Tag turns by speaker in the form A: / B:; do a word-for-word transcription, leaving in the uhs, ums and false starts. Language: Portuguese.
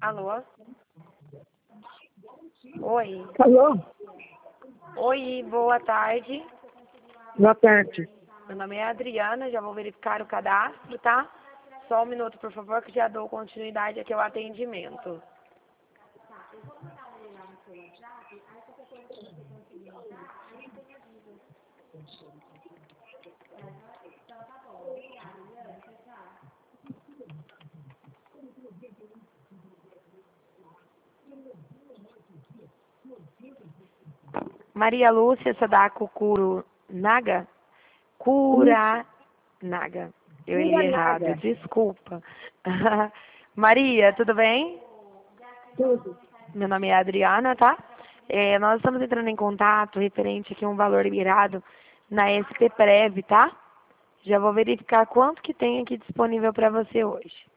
A: Alô? Oi.
B: Alô?
A: Oi, boa tarde.
B: Boa tarde.
A: Meu nome é Adriana, já vou verificar o cadastro, tá? Só um minuto, por favor, que já dou continuidade aqui ao atendimento. Maria Lúcia Sadako Kuro Naga? Cura Naga. Eu li errado,
B: Naga.
A: desculpa. Maria, tudo bem?
B: Tudo.
A: Meu nome é Adriana, tá? É, nós estamos entrando em contato referente aqui a um valor liberado na S P Prev, tá? Já vou verificar quanto que tem aqui disponível para você hoje.